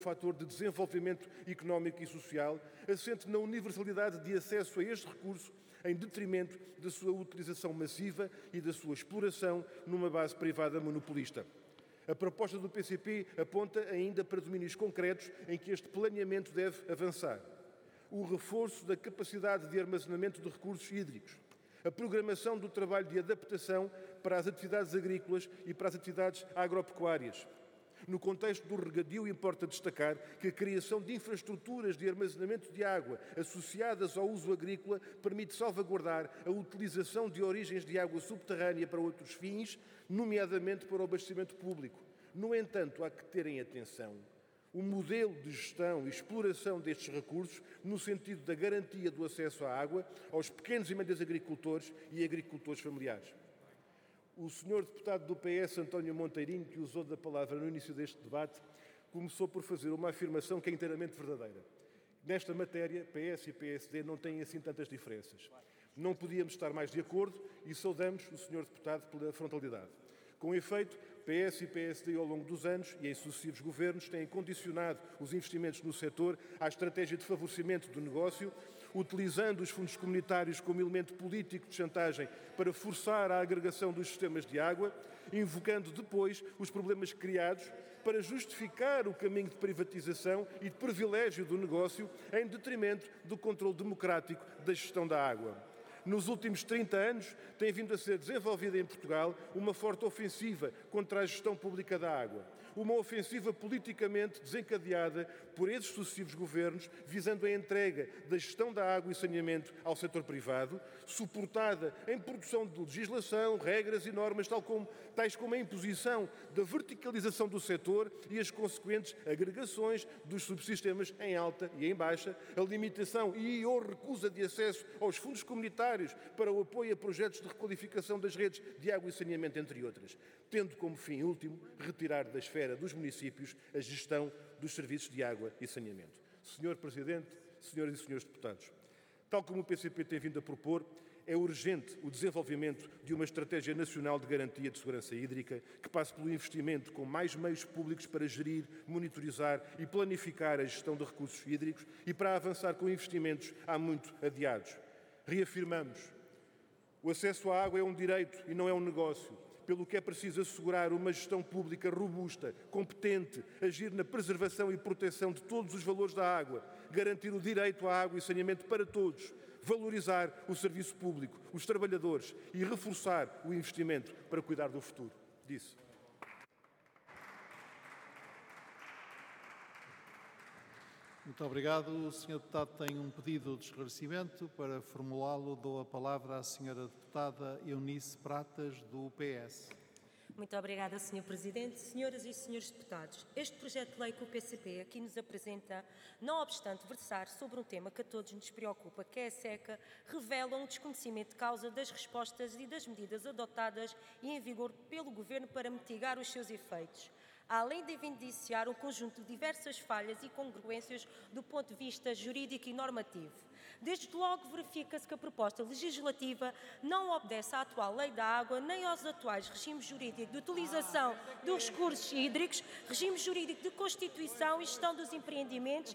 fator de desenvolvimento económico e social, assente na universalidade de acesso a este recurso em detrimento da sua utilização massiva e da sua exploração numa base privada monopolista. A proposta do PCP aponta ainda para domínios concretos em que este planeamento deve avançar. O reforço da capacidade de armazenamento de recursos hídricos, a programação do trabalho de adaptação para as atividades agrícolas e para as atividades agropecuárias. No contexto do regadio, importa destacar que a criação de infraestruturas de armazenamento de água associadas ao uso agrícola permite salvaguardar a utilização de origens de água subterrânea para outros fins, nomeadamente para o abastecimento público. No entanto, há que ter em atenção o modelo de gestão e exploração destes recursos no sentido da garantia do acesso à água aos pequenos e médios agricultores e agricultores familiares. O senhor deputado do PS, António Monteirinho, que usou da palavra no início deste debate, começou por fazer uma afirmação que é inteiramente verdadeira. Nesta matéria, PS e PSD não têm assim tantas diferenças. Não podíamos estar mais de acordo e saudamos o senhor deputado pela frontalidade. Com efeito, PS e PSD ao longo dos anos e em sucessivos governos têm condicionado os investimentos no setor à estratégia de favorecimento do negócio, utilizando os fundos comunitários como elemento político de chantagem para forçar a agregação dos sistemas de água, invocando depois os problemas criados para justificar o caminho de privatização e de privilégio do negócio em detrimento do controle democrático da gestão da água. Nos últimos 30 anos, tem vindo a ser desenvolvida em Portugal uma forte ofensiva contra a gestão pública da água. Uma ofensiva politicamente desencadeada por esses sucessivos governos, visando a entrega da gestão da água e saneamento ao setor privado, suportada em produção de legislação, regras e normas, tais como a imposição da verticalização do setor e as consequentes agregações dos subsistemas em alta e em baixa, a limitação e ou recusa de acesso aos fundos comunitários para o apoio a projetos de requalificação das redes de água e saneamento, entre outras, tendo como fim último retirar da esfera dos municípios a gestão dos serviços de água e saneamento. Senhor Presidente, senhoras e senhores deputados, tal como o PCP tem vindo a propor, é urgente o desenvolvimento de uma estratégia nacional de garantia de segurança hídrica que passe pelo investimento com mais meios públicos para gerir, monitorizar e planificar a gestão de recursos hídricos e para avançar com investimentos há muito adiados. Reafirmamos: o acesso à água é um direito e não é um negócio, pelo que é preciso assegurar uma gestão pública robusta, competente, agir na preservação e proteção de todos os valores da água, garantir o direito à água e saneamento para todos, valorizar o serviço público, os trabalhadores e reforçar o investimento para cuidar do futuro. Disse. Muito obrigado. O Sr. Deputado tem um pedido de esclarecimento. Para formulá-lo, dou a palavra à Sra. Deputada Eunice Pratas, do PS. Muito obrigada, Sr. Presidente. Senhoras e senhores deputados, este projeto de lei que o PCP aqui nos apresenta, não obstante versar sobre um tema que a todos nos preocupa, que é a seca, revela um desconhecimento de causa das respostas e das medidas adotadas e em vigor pelo Governo para mitigar os seus efeitos, além de evidenciar um conjunto de diversas falhas e incongruências do ponto de vista jurídico e normativo. Desde logo verifica-se que a proposta legislativa não obedece à atual Lei da Água nem aos atuais regimes jurídicos de utilização dos recursos hídricos, regime jurídico de constituição e gestão dos empreendimentos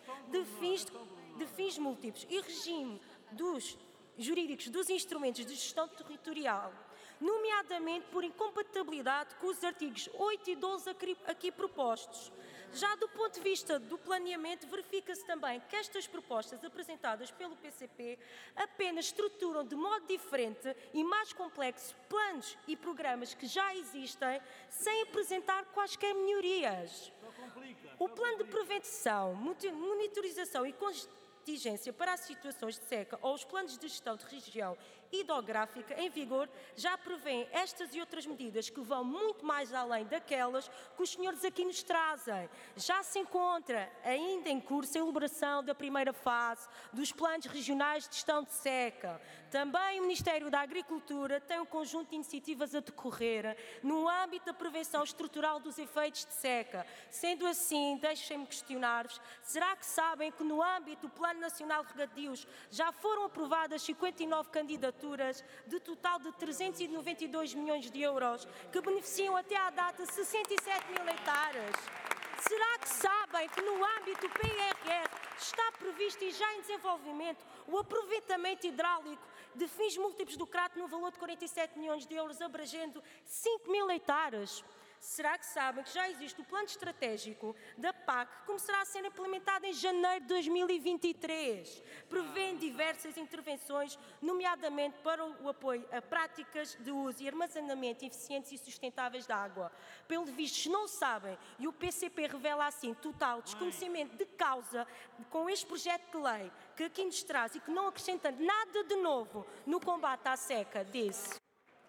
de fins múltiplos e regime jurídicos dos instrumentos de gestão territorial, nomeadamente por incompatibilidade com os artigos 8 e 12 aqui propostos. Já do ponto de vista do planeamento, verifica-se também que estas propostas apresentadas pelo PCP apenas estruturam de modo diferente e mais complexo planos e programas que já existem, sem apresentar quaisquer melhorias. O plano de prevenção, monitorização e contingência para as situações de seca ou os planos de gestão de região hidrográfica em vigor já prevêem estas e outras medidas que vão muito mais além daquelas que os senhores aqui nos trazem. Já se encontra ainda em curso a elaboração da primeira fase dos planos regionais de gestão de seca. Também o Ministério da Agricultura tem um conjunto de iniciativas a decorrer no âmbito da prevenção estrutural dos efeitos de seca. Sendo assim, deixem-me questionar-vos, será que sabem que no âmbito do Plano Nacional de Regadios já foram aprovadas 59 candidaturas de total de 392 milhões de euros que beneficiam até à data 67 mil hectares? Será que sabem que no âmbito do PRR está previsto e já em desenvolvimento o aproveitamento hidráulico de fins múltiplos do crato no valor de 47 milhões de euros, abrangendo 5.000 hectares? Será que sabem que já existe o plano estratégico da PAC que começará a ser implementado em janeiro de 2023, prevendo diversas intervenções, nomeadamente para o apoio a práticas de uso e armazenamento eficientes e sustentáveis da água? Pelo visto, não sabem, e o PCP revela assim total desconhecimento de causa com este projeto de lei que aqui nos traz e que não acrescenta nada de novo no combate à seca, disse.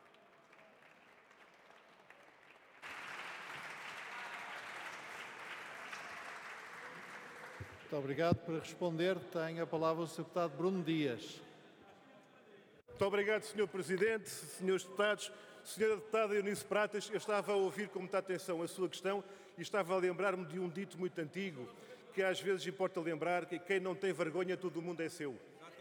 Muito obrigado. Para responder, tem a palavra o Sr. Deputado Bruno Dias. Muito obrigado, Sr. Presidente, Srs. Deputados. Sra. Deputada Eunice Pratas, eu estava a ouvir com muita atenção a sua questão e estava a lembrar-me de um dito muito antigo, que às vezes importa lembrar que quem não tem vergonha, todo o mundo é seu.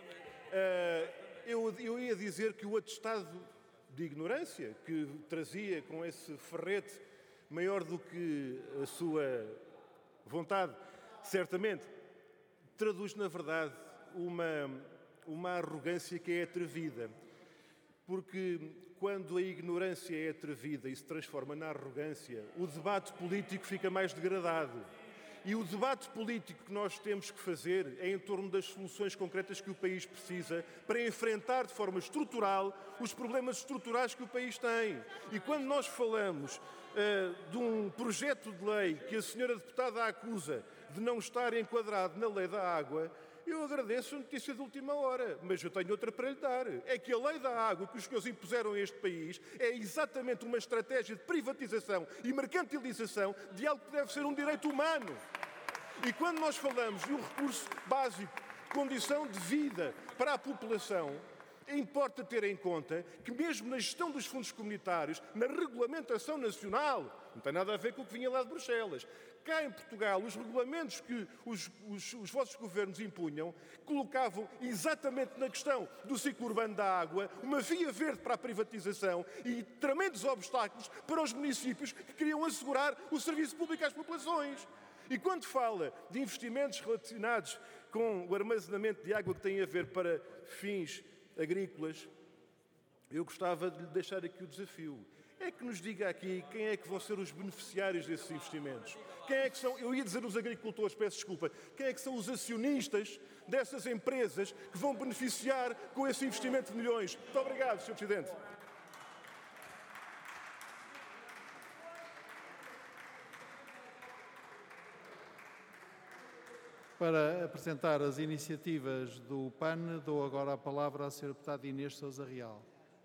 Eu ia dizer que o atestado de ignorância que trazia com esse ferrete maior do que a sua vontade, certamente, traduz, na verdade, uma arrogância que é atrevida. Porque quando a ignorância é atrevida e se transforma na arrogância, o debate político fica mais degradado. E o debate político que nós temos que fazer é em torno das soluções concretas que o país precisa para enfrentar de forma estrutural os problemas estruturais que o país tem. E quando nós falamos de um projeto de lei que a senhora deputada acusa de não estar enquadrado na lei da água, eu agradeço a notícia de última hora, mas eu tenho outra para lhe dar. É que a lei da água que os senhores impuseram a este país é exatamente uma estratégia de privatização e mercantilização de algo que deve ser um direito humano. E quando nós falamos de um recurso básico, condição de vida para a população, importa ter em conta que mesmo na gestão dos fundos comunitários, na regulamentação nacional, não tem nada a ver com o que vinha lá de Bruxelas, cá em Portugal, os regulamentos que os vossos governos impunham colocavam exatamente na questão do ciclo urbano da água uma via verde para a privatização e tremendos obstáculos para os municípios que queriam assegurar o serviço público às populações. E quando fala de investimentos relacionados com o armazenamento de água que tem a ver para fins agrícolas, eu gostava de lhe deixar aqui o desafio. É que nos diga aqui quem é que vão ser os beneficiários desses investimentos. Quem é que são, eu ia dizer os agricultores, peço desculpa, quem é que são os acionistas dessas empresas que vão beneficiar com esse investimento de milhões? Muito obrigado, Sr. Presidente. Para apresentar as iniciativas do PAN, dou agora a palavra à Sra. Deputada Inês Sousa Real.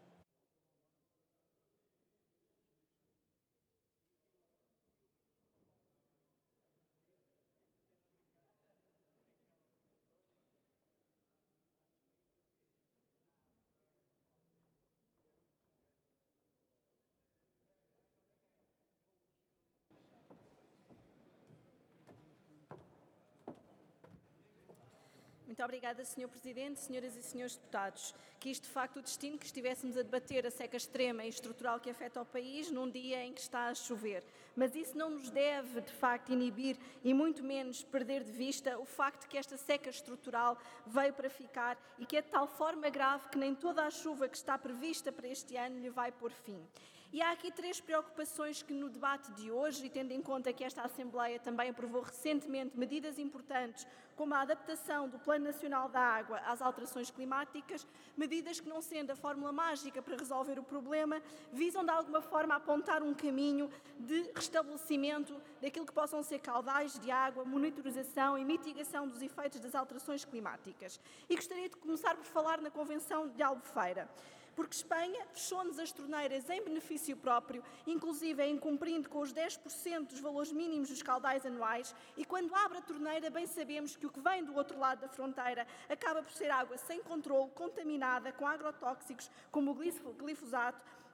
Muito obrigada, Sr. Presidente, senhoras e senhores deputados. Quis, de facto, o destino que estivéssemos a debater a seca extrema e estrutural que afeta o país num dia em que está a chover. Mas isso não nos deve, de facto, inibir e muito menos perder de vista o facto de que esta seca estrutural veio para ficar e que é de tal forma grave que nem toda a chuva que está prevista para este ano lhe vai pôr fim. E há aqui três preocupações que no debate de hoje, e tendo em conta que esta Assembleia também aprovou recentemente medidas importantes, como a adaptação do Plano Nacional da Água às alterações climáticas, medidas que, não sendo a fórmula mágica para resolver o problema, visam de alguma forma apontar um caminho de restabelecimento daquilo que possam ser caudais de água, monitorização e mitigação dos efeitos das alterações climáticas. E gostaria de começar por falar na Convenção de Albufeira. Porque Espanha fechou-nos as torneiras em benefício próprio, inclusive incumprindo com os 10% dos valores mínimos dos caudais anuais, e quando abre a torneira bem sabemos que o que vem do outro lado da fronteira acaba por ser água sem controle, contaminada com agrotóxicos como o glifosato,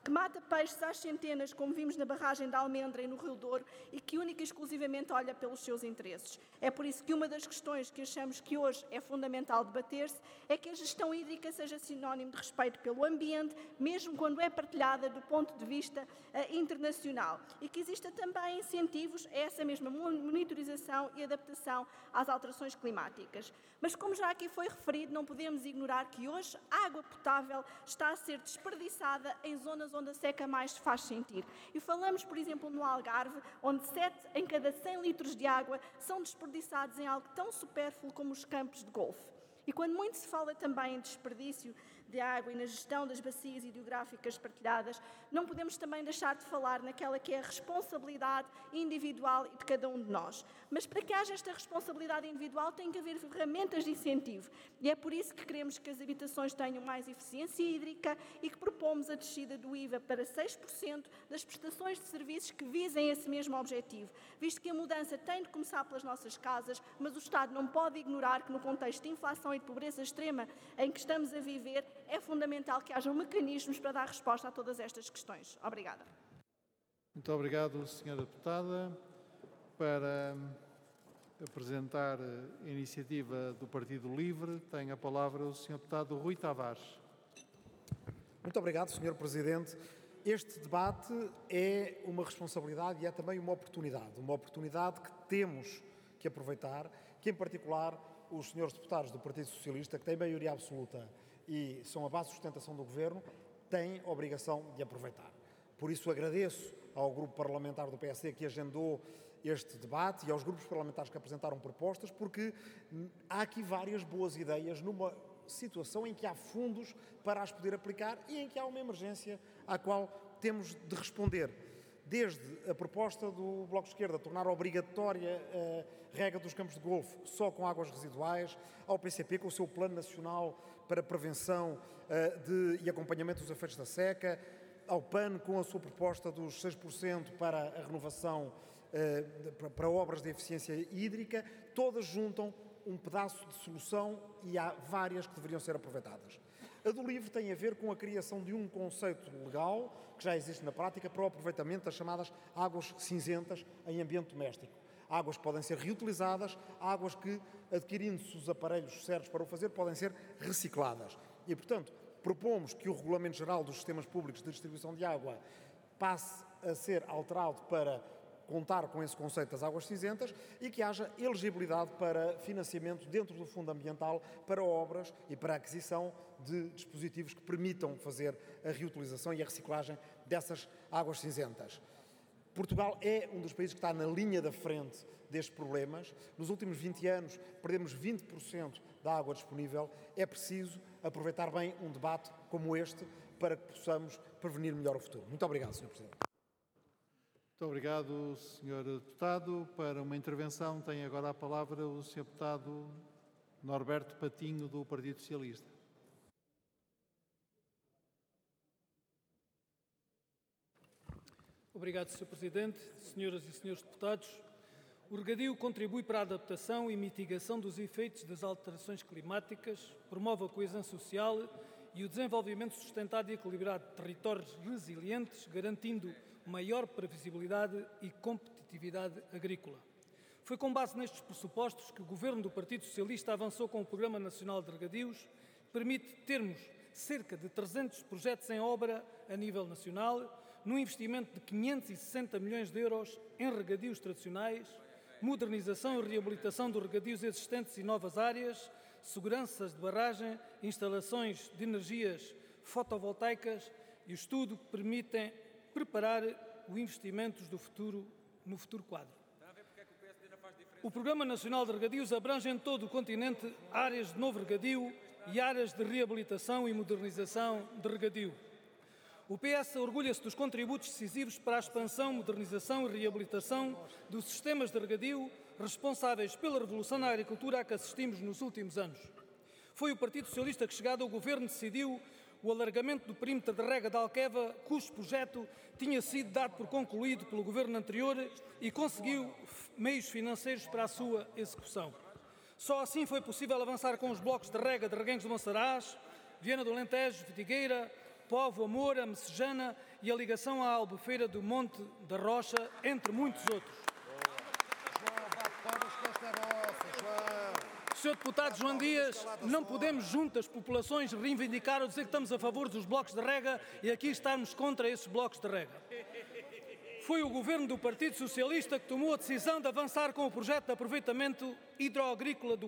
que mata peixes às centenas, como vimos na barragem da Almendra e no Rio Douro, e que única e exclusivamente olha pelos seus interesses. É por isso que uma das questões que achamos que hoje é fundamental debater-se é que a gestão hídrica seja sinónimo de respeito pelo ambiente, mesmo quando é partilhada do ponto de vista internacional, e que exista também incentivos a essa mesma monitorização e adaptação às alterações climáticas. Mas, como já aqui foi referido, não podemos ignorar que hoje a água potável está a ser desperdiçada em zonas onde a seca mais se faz sentir. E falamos, por exemplo, no Algarve, onde 7 em cada 100 litros de água são desperdiçados em algo tão supérfluo como os campos de golfe. E quando muito se fala também em desperdício de água e na gestão das bacias hidrográficas partilhadas, não podemos também deixar de falar naquela que é a responsabilidade individual de cada um de nós. Mas para que haja esta responsabilidade individual tem que haver ferramentas de incentivo. E é por isso que queremos que as habitações tenham mais eficiência hídrica e que propomos a descida do IVA para 6% das prestações de serviços que visem esse mesmo objetivo, visto que a mudança tem de começar pelas nossas casas, mas o Estado não pode ignorar que no contexto de inflação e de pobreza extrema em que estamos a viver, é fundamental que hajam mecanismos para dar resposta a todas estas questões. Obrigada. Muito obrigado, Sra. Deputada. Para apresentar a iniciativa do Partido Livre, tem a palavra o Sr. Deputado Rui Tavares. Muito obrigado, Sr. Presidente. Este debate é uma responsabilidade e é também uma oportunidade que temos que aproveitar, que em particular os senhores deputados do Partido Socialista, que têm maioria absoluta e são a base de sustentação do Governo, têm a obrigação de aproveitar. Por isso agradeço ao grupo parlamentar do PSD que agendou este debate e aos grupos parlamentares que apresentaram propostas, porque há aqui várias boas ideias numa situação em que há fundos para as poder aplicar e em que há uma emergência à qual temos de responder. Desde a proposta do Bloco de Esquerda tornar obrigatória a rega dos campos de golfe só com águas residuais, ao PCP com o seu Plano Nacional para Prevenção e Acompanhamento dos Efeitos da Seca, ao PAN com a sua proposta dos 6% para a renovação para obras de eficiência hídrica, todas juntam um pedaço de solução e há várias que deveriam ser aproveitadas. A do LIVRE tem a ver com a criação de um conceito legal que já existe na prática para o aproveitamento das chamadas águas cinzentas em ambiente doméstico. Águas que podem ser reutilizadas, águas que, adquirindo-se os aparelhos certos para o fazer, podem ser recicladas. E, portanto, propomos que o Regulamento Geral dos Sistemas Públicos de Distribuição de Água passe a ser alterado para contar com esse conceito das águas cinzentas e que haja elegibilidade para financiamento dentro do Fundo Ambiental para obras e para a aquisição de dispositivos que permitam fazer a reutilização e a reciclagem dessas águas cinzentas. Portugal é um dos países que está na linha da frente destes problemas. Nos últimos 20 anos perdemos 20% da água disponível. É preciso aproveitar bem um debate como este para que possamos prevenir melhor o futuro. Muito obrigado, Sr. Presidente. Muito obrigado, Sr. Deputado. Para uma intervenção tem agora a palavra o Sr. Deputado Norberto Patinho, do Partido Socialista. Obrigado, Sr. Presidente. Senhoras e senhores deputados, o regadio contribui para a adaptação e mitigação dos efeitos das alterações climáticas, promove a coesão social e o desenvolvimento sustentado e equilibrado de territórios resilientes, garantindo maior previsibilidade e competitividade agrícola. Foi com base nestes pressupostos que o Governo do Partido Socialista avançou com o Programa Nacional de Regadios, que permite termos cerca de 300 projetos em obra a nível nacional, num investimento de 560 milhões de euros em regadios tradicionais, modernização e reabilitação dos regadios existentes e novas áreas, seguranças de barragem, instalações de energias fotovoltaicas e o estudo que permitem preparar os investimentos do futuro no futuro quadro. O Programa Nacional de Regadios abrange em todo o continente áreas de novo regadio e áreas de reabilitação e modernização de regadio. O PS orgulha-se dos contributos decisivos para a expansão, modernização e reabilitação dos sistemas de regadio responsáveis pela revolução na agricultura a que assistimos nos últimos anos. Foi o Partido Socialista que, chegado ao Governo, decidiu o alargamento do perímetro de rega de Alqueva, cujo projeto tinha sido dado por concluído pelo Governo anterior e conseguiu meios financeiros para a sua execução. Só assim foi possível avançar com os blocos de rega de Reguengos de Monsaraz, Viana do Alentejo, Vitigueira, Povo, Amor, a Messejana e a ligação à Albufeira do Monte da Rocha, entre muitos outros. Sr. Deputado João Dias, não podemos juntas populações reivindicar ou dizer que estamos a favor dos blocos de rega e aqui estarmos contra esses blocos de rega. Foi o governo do Partido Socialista que tomou a decisão de avançar com o projeto de aproveitamento hidroagrícola do